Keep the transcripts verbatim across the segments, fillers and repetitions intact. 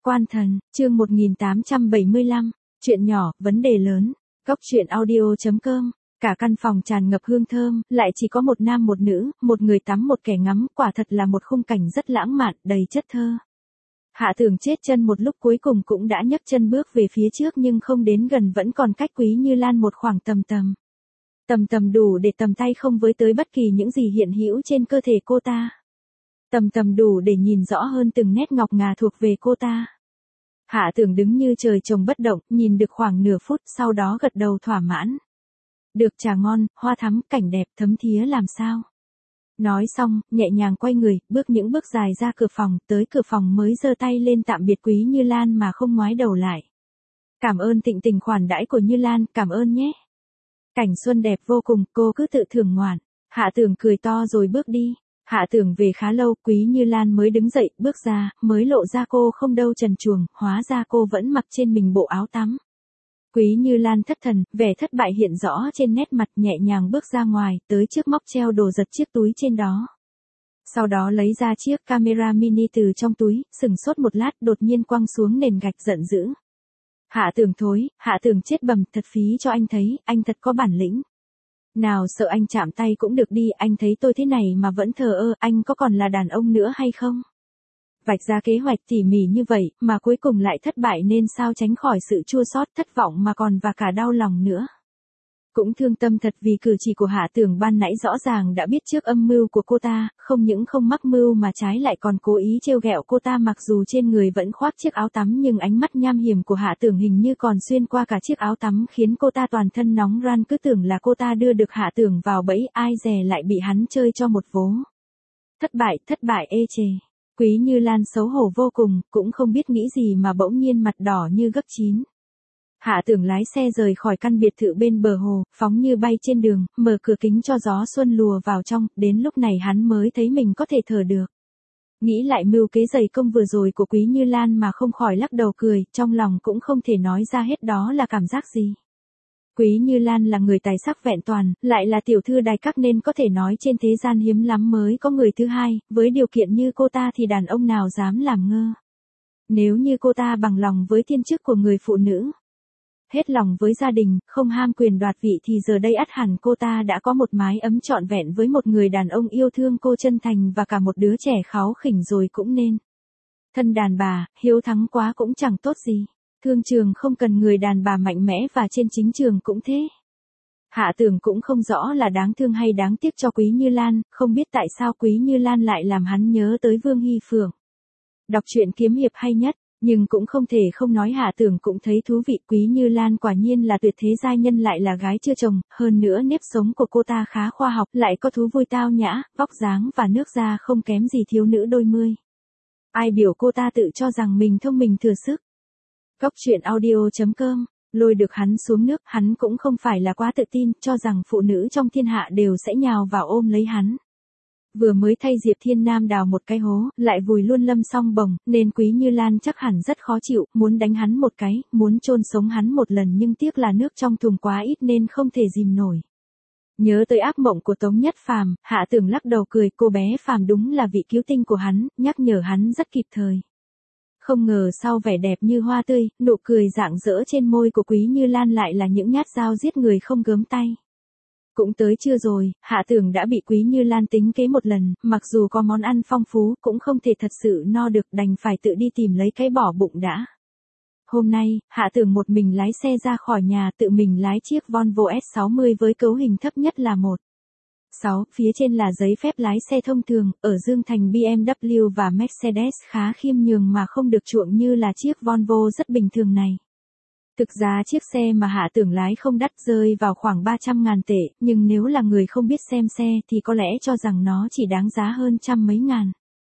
Quan thần, chương một nghìn tám trăm bảy mươi lăm, chuyện nhỏ, vấn đề lớn. Cốc truyện audio chấm com. Cả căn phòng tràn ngập hương thơm, lại chỉ có một nam một nữ, một người tắm một kẻ ngắm, quả thật là một khung cảnh rất lãng mạn, đầy chất thơ. Hạ Tưởng chết chân một lúc cuối cùng cũng đã nhấc chân bước về phía trước nhưng không đến gần, vẫn còn cách Quý Như Lan một khoảng tầm tầm. Tầm tầm đủ để tầm tay không với tới bất kỳ những gì hiện hữu trên cơ thể cô ta. Tầm tầm đủ để nhìn rõ hơn từng nét ngọc ngà thuộc về cô ta. Hạ Tưởng đứng như trời trồng bất động, nhìn được khoảng nửa phút, sau đó gật đầu thỏa mãn. Được, trà ngon, hoa thắm, cảnh đẹp, thấm thía làm sao. Nói xong, nhẹ nhàng quay người, bước những bước dài ra cửa phòng, tới cửa phòng mới giơ tay lên tạm biệt Quý Như Lan mà không ngoái đầu lại. Cảm ơn tịnh tình khoản đãi của Như Lan, cảm ơn nhé. Cảnh xuân đẹp vô cùng, cô cứ tự thưởng ngoạn. Hạ Tưởng cười to rồi bước đi. Hạ Tưởng về khá lâu, Quý Như Lan mới đứng dậy, bước ra, mới lộ ra cô không đâu trần truồng, hóa ra cô vẫn mặc trên mình bộ áo tắm. Quý Như Lan thất thần, vẻ thất bại hiện rõ trên nét mặt, nhẹ nhàng bước ra ngoài, tới trước móc treo đồ giật chiếc túi trên đó. Sau đó lấy ra chiếc camera mini từ trong túi, sừng sốt một lát, đột nhiên quăng xuống nền gạch giận dữ. Hạ Tưởng thối, Hạ Tưởng chết bầm, thật phí cho anh thấy, anh thật có bản lĩnh. Nào sợ anh chạm tay cũng được đi, anh thấy tôi thế này mà vẫn thờ ơ, anh có còn là đàn ông nữa hay không? Vạch ra kế hoạch tỉ mỉ như vậy, mà cuối cùng lại thất bại nên sao tránh khỏi sự chua xót, thất vọng mà còn và cả đau lòng nữa. Cũng thương tâm thật vì cử chỉ của Hạ Tưởng ban nãy rõ ràng đã biết trước âm mưu của cô ta, không những không mắc mưu mà trái lại còn cố ý trêu ghẹo cô ta, mặc dù trên người vẫn khoác chiếc áo tắm nhưng ánh mắt nham hiểm của Hạ Tưởng hình như còn xuyên qua cả chiếc áo tắm khiến cô ta toàn thân nóng ran, cứ tưởng là cô ta đưa được Hạ Tưởng vào bẫy, ai dè lại bị hắn chơi cho một vố. Thất bại, thất bại ê chề. Quý Như Lan xấu hổ vô cùng, cũng không biết nghĩ gì mà bỗng nhiên mặt đỏ như gấc chín. Hạ Tưởng lái xe rời khỏi căn biệt thự bên bờ hồ, phóng như bay trên đường, mở cửa kính cho gió xuân lùa vào trong, đến lúc này hắn mới thấy mình có thể thở được. Nghĩ lại mưu kế dày công vừa rồi của Quý Như Lan mà không khỏi lắc đầu cười, trong lòng cũng không thể nói ra hết đó là cảm giác gì. Quý Như Lan là người tài sắc vẹn toàn, lại là tiểu thư đài các nên có thể nói trên thế gian hiếm lắm mới có người thứ hai, với điều kiện như cô ta thì đàn ông nào dám làm ngơ. Nếu như cô ta bằng lòng với thiên chức của người phụ nữ, hết lòng với gia đình, không ham quyền đoạt vị thì giờ đây ắt hẳn cô ta đã có một mái ấm trọn vẹn với một người đàn ông yêu thương cô chân thành và cả một đứa trẻ kháu khỉnh rồi cũng nên. Thân đàn bà, hiếu thắng quá cũng chẳng tốt gì. Thương trường không cần người đàn bà mạnh mẽ và trên chính trường cũng thế. Hạ Tưởng cũng không rõ là đáng thương hay đáng tiếc cho Quý Như Lan, không biết tại sao Quý Như Lan lại làm hắn nhớ tới Vương Hy Phượng. Đọc truyện kiếm hiệp hay nhất, nhưng cũng không thể không nói Hạ Tưởng cũng thấy thú vị. Quý Như Lan quả nhiên là tuyệt thế giai nhân, lại là gái chưa chồng, hơn nữa nếp sống của cô ta khá khoa học, lại có thú vui tao nhã, vóc dáng và nước da không kém gì thiếu nữ đôi mươi. Ai biểu cô ta tự cho rằng mình thông minh thừa sức. Cốc truyện audio chấm com, lôi được hắn xuống nước, hắn cũng không phải là quá tự tin, cho rằng phụ nữ trong thiên hạ đều sẽ nhào vào ôm lấy hắn. Vừa mới thay Diệp Thiên Nam đào một cái hố, lại vùi luôn Lâm Song Bồng, nên Quý Như Lan chắc hẳn rất khó chịu, muốn đánh hắn một cái, muốn chôn sống hắn một lần, nhưng tiếc là nước trong thùng quá ít nên không thể dìm nổi. Nhớ tới ác mộng của Tống Nhất Phàm, Hạ Tưởng lắc đầu cười, cô bé Phàm đúng là vị cứu tinh của hắn, nhắc nhở hắn rất kịp thời. Không ngờ sau vẻ đẹp như hoa tươi, nụ cười rạng rỡ trên môi của Quý Như Lan lại là những nhát dao giết người không gớm tay. Cũng tới trưa rồi, Hạ Tưởng đã bị Quý Như Lan tính kế một lần, mặc dù có món ăn phong phú, cũng không thể thật sự no được, đành phải tự đi tìm lấy cái bỏ bụng đã. Hôm nay, Hạ Tưởng một mình lái xe ra khỏi nhà, tự mình lái chiếc Volvo S sáu mươi với cấu hình thấp nhất là một sáu, phía trên là giấy phép lái xe thông thường, ở Dương Thành B M W và Mercedes khá khiêm nhường mà không được chuộng như là chiếc Volvo rất bình thường này. Thực giá chiếc xe mà Hạ Tưởng lái không đắt, rơi vào khoảng ba trăm ngàn tệ, nhưng nếu là người không biết xem xe thì có lẽ cho rằng nó chỉ đáng giá hơn trăm mấy ngàn.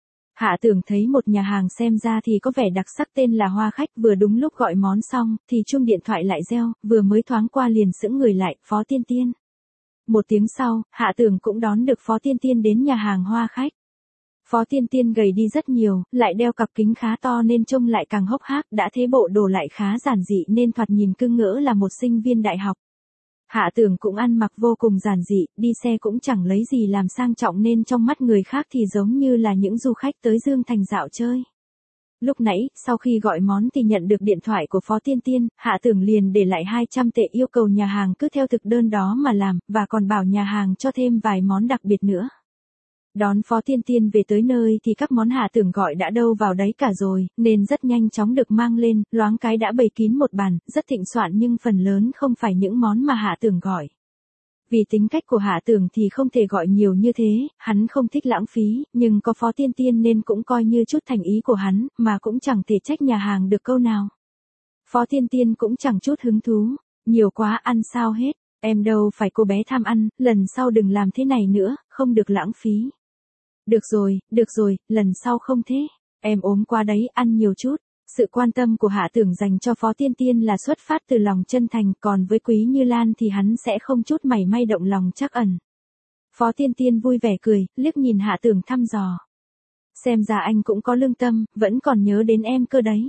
Hạ Tưởng thấy một nhà hàng xem ra thì có vẻ đặc sắc tên là Hoa Khách, vừa đúng lúc gọi món xong, thì chuông điện thoại lại reo, vừa mới thoáng qua liền sững người lại, Phó Tiên Tiên. Một tiếng sau, Hạ Tưởng cũng đón được Phó Tiên Tiên đến nhà hàng Hoa Khách. Phó Tiên Tiên gầy đi rất nhiều, lại đeo cặp kính khá to nên trông lại càng hốc hác, đã thế bộ đồ lại khá giản dị nên thoạt nhìn cưng ngỡ là một sinh viên đại học. Hạ Tưởng cũng ăn mặc vô cùng giản dị, đi xe cũng chẳng lấy gì làm sang trọng nên trong mắt người khác thì giống như là những du khách tới Dương Thành dạo chơi. Lúc nãy, sau khi gọi món thì nhận được điện thoại của Phó Tiên Tiên, Hạ Tưởng liền để lại hai trăm tệ yêu cầu nhà hàng cứ theo thực đơn đó mà làm, và còn bảo nhà hàng cho thêm vài món đặc biệt nữa. Đón Phó Tiên Tiên về tới nơi thì các món Hạ Tưởng gọi đã đâu vào đấy cả rồi, nên rất nhanh chóng được mang lên, loáng cái đã bày kín một bàn, rất thịnh soạn nhưng phần lớn không phải những món mà Hạ Tưởng gọi. Vì tính cách của Hạ Tưởng thì không thể gọi nhiều như thế, hắn không thích lãng phí, nhưng có Phó Tiên Tiên nên cũng coi như chút thành ý của hắn, mà cũng chẳng thể trách nhà hàng được câu nào. Phó Tiên Tiên cũng chẳng chút hứng thú, nhiều quá ăn sao hết, em đâu phải cô bé tham ăn, lần sau đừng làm thế này nữa, không được lãng phí. Được rồi, được rồi, lần sau không thế, em ốm quá đấy, ăn nhiều chút. Sự quan tâm của Hạ Tưởng dành cho Phó Tiên Tiên là xuất phát từ lòng chân thành, còn với Quý Như Lan thì hắn sẽ không chút mảy may động lòng trắc ẩn. Phó Tiên Tiên vui vẻ cười, liếc nhìn Hạ Tưởng thăm dò. Xem ra anh cũng có lương tâm, vẫn còn nhớ đến em cơ đấy.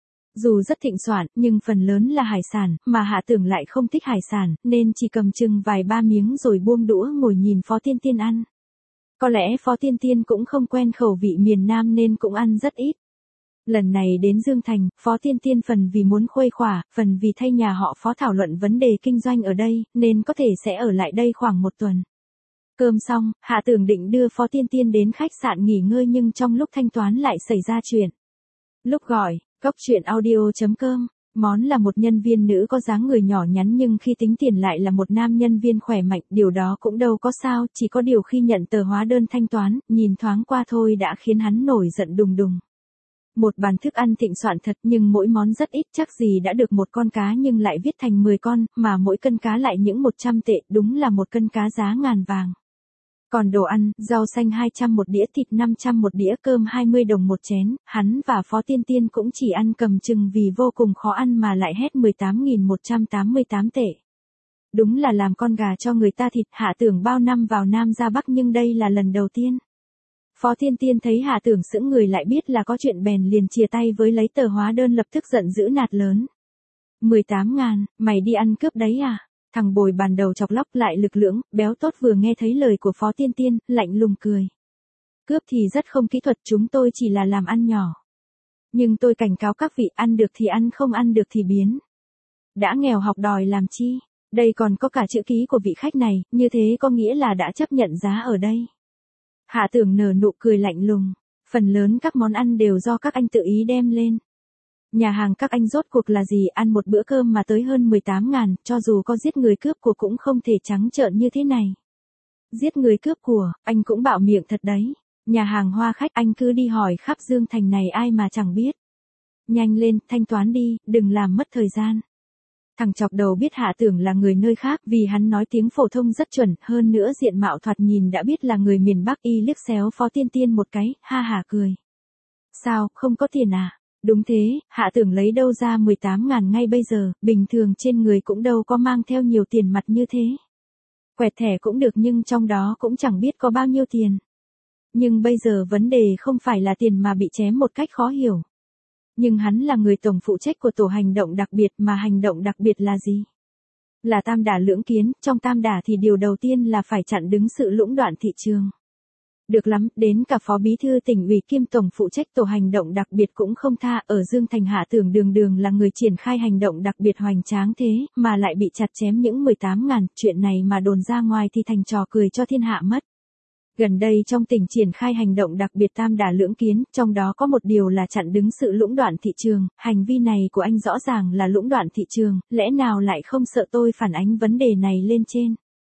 Dù rất thịnh soạn, nhưng phần lớn là hải sản, mà Hạ Tưởng lại không thích hải sản, nên chỉ cầm chừng vài ba miếng rồi buông đũa ngồi nhìn Phó Tiên Tiên ăn. Có lẽ Phó Tiên Tiên cũng không quen khẩu vị miền Nam nên cũng ăn rất ít. Lần này đến Dương Thành, Phó Tiên Tiên phần vì muốn khuây khỏa, phần vì thay nhà họ Phó thảo luận vấn đề kinh doanh ở đây, nên có thể sẽ ở lại đây khoảng một tuần. Cơm xong, Hạ Tưởng định đưa Phó Tiên Tiên đến khách sạn nghỉ ngơi nhưng trong lúc thanh toán lại xảy ra chuyện. Lúc gọi, Cóc Truyện Audio chấm com, món là một nhân viên nữ có dáng người nhỏ nhắn nhưng khi tính tiền lại là một nam nhân viên khỏe mạnh, điều đó cũng đâu có sao, chỉ có điều khi nhận tờ hóa đơn thanh toán, nhìn thoáng qua thôi đã khiến hắn nổi giận đùng đùng. Một bàn thức ăn thịnh soạn thật nhưng mỗi món rất ít, chắc gì đã được một con cá nhưng lại viết thành mười con, mà mỗi cân cá lại những một trăm tệ, đúng là một cân cá giá ngàn vàng. Còn đồ ăn, rau xanh hai trăm một đĩa, thịt năm trăm một đĩa, cơm hai mươi đồng một chén, hắn và Phó Tiên Tiên cũng chỉ ăn cầm chừng vì vô cùng khó ăn mà lại hết mười tám nghìn một trăm tám mươi tám tệ. Đúng là làm con gà cho người ta thịt. Hạ Tưởng bao năm vào Nam ra Bắc nhưng đây là lần đầu tiên. Phó Tiên Tiên thấy Hạ Tưởng sững người lại biết là có chuyện bèn liền chìa tay với lấy tờ hóa đơn, lập tức giận dữ nạt lớn. mười tám ngàn, mày đi ăn cướp đấy à? Thằng bồi bàn đầu chọc lóc lại lực lưỡng, béo tốt vừa nghe thấy lời của Phó Tiên Tiên, lạnh lùng cười. Cướp thì rất không kỹ thuật, chúng tôi chỉ là làm ăn nhỏ. Nhưng tôi cảnh cáo các vị, ăn được thì ăn, không ăn được thì biến. Đã nghèo học đòi làm chi? Đây còn có cả chữ ký của vị khách này, như thế có nghĩa là đã chấp nhận giá ở đây. Hạ Tưởng nở nụ cười lạnh lùng, phần lớn các món ăn đều do các anh tự ý đem lên. Nhà hàng các anh rốt cuộc là gì, ăn một bữa cơm mà tới hơn mười tám ngàn, cho dù có giết người cướp của cũng không thể trắng trợn như thế này. Giết người cướp của, anh cũng bạo miệng thật đấy. Nhà hàng Hoa Khách anh cứ đi hỏi khắp Dương Thành này ai mà chẳng biết. Nhanh lên, thanh toán đi, đừng làm mất thời gian. Thằng chọc đầu biết Hạ Tưởng là người nơi khác vì hắn nói tiếng phổ thông rất chuẩn, hơn nữa diện mạo thoạt nhìn đã biết là người miền Bắc, y liếc xéo Phó Tiên Tiên một cái, ha hả cười. Sao, không có tiền à? Đúng thế, Hạ Tưởng lấy đâu ra mười tám ngàn ngay bây giờ, bình thường trên người cũng đâu có mang theo nhiều tiền mặt như thế. Quẹt thẻ cũng được nhưng trong đó cũng chẳng biết có bao nhiêu tiền. Nhưng bây giờ vấn đề không phải là tiền mà bị chém một cách khó hiểu. Nhưng hắn là người tổng phụ trách của tổ hành động đặc biệt, mà hành động đặc biệt là gì? Là tam đả lưỡng kiến, trong tam đả thì điều đầu tiên là phải chặn đứng sự lũng đoạn thị trường. Được lắm, đến cả phó bí thư tỉnh ủy kiêm tổng phụ trách tổ hành động đặc biệt cũng không tha. Ở Dương Thành Hạ Tưởng đường đường là người triển khai hành động đặc biệt hoành tráng thế, mà lại bị chặt chém những mười tám ngàn, chuyện này mà đồn ra ngoài thì thành trò cười cho thiên hạ mất. Gần đây trong tỉnh triển khai hành động đặc biệt tam đả lưỡng kiến, trong đó có một điều là chặn đứng sự lũng đoạn thị trường, hành vi này của anh rõ ràng là lũng đoạn thị trường, lẽ nào lại không sợ tôi phản ánh vấn đề này lên trên?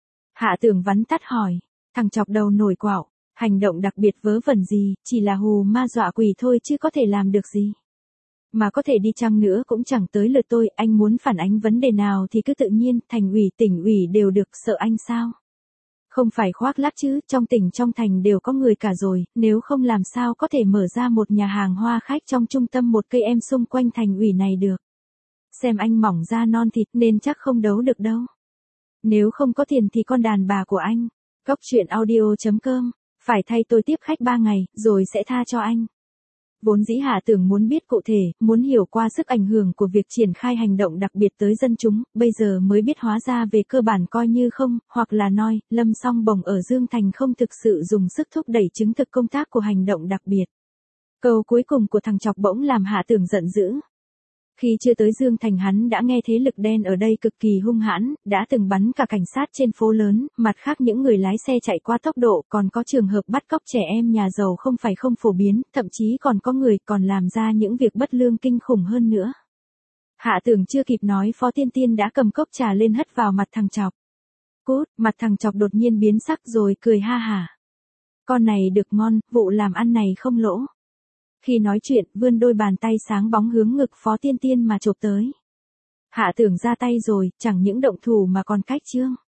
Hạ Tưởng vắn tắt hỏi, thằng chọc đầu nổi quạo, hành động đặc biệt vớ vẩn gì, chỉ là hù ma dọa quỷ thôi chứ có thể làm được gì. Mà có thể đi chăng nữa cũng chẳng tới lượt tôi, anh muốn phản ánh vấn đề nào thì cứ tự nhiên, thành ủy tỉnh ủy đều được, sợ anh sao? Không phải khoác lác chứ, trong tỉnh trong thành đều có người cả rồi, nếu không làm sao có thể mở ra một nhà hàng Hoa Khách trong trung tâm một cây em xung quanh thành ủy này được. Xem anh mỏng da non thịt nên chắc không đấu được đâu. Nếu không có tiền thì con đàn bà của anh. Cóc Truyện Audio chấm com, phải thay tôi tiếp khách ba ngày, rồi sẽ tha cho anh. Vốn dĩ Hạ Tưởng muốn biết cụ thể, muốn hiểu qua sức ảnh hưởng của việc triển khai hành động đặc biệt tới dân chúng, bây giờ mới biết hóa ra về cơ bản coi như không, hoặc là nói, Lâm Song Bồng ở Dương Thành không thực sự dùng sức thúc đẩy chứng thực công tác của hành động đặc biệt. Câu cuối cùng của thằng chọc bỗng làm Hạ Tưởng giận dữ. Khi chưa tới Dương Thành hắn đã nghe thế lực đen ở đây cực kỳ hung hãn, đã từng bắn cả cảnh sát trên phố lớn, mặt khác những người lái xe chạy quá tốc độ, còn có trường hợp bắt cóc trẻ em nhà giàu không phải không phổ biến, thậm chí còn có người còn làm ra những việc bất lương kinh khủng hơn nữa. Hạ Tưởng chưa kịp nói Phó Tiên Tiên đã cầm cốc trà lên hất vào mặt thằng chọc. Cút, mặt thằng chọc đột nhiên biến sắc rồi cười ha hả. Con này được ngon, vụ làm ăn này không lỗ. Khi nói chuyện, vươn đôi bàn tay sáng bóng hướng ngực Phó Tiên Tiên mà chộp tới. Hạ Tưởng ra tay rồi, chẳng những động thủ mà còn cách chương.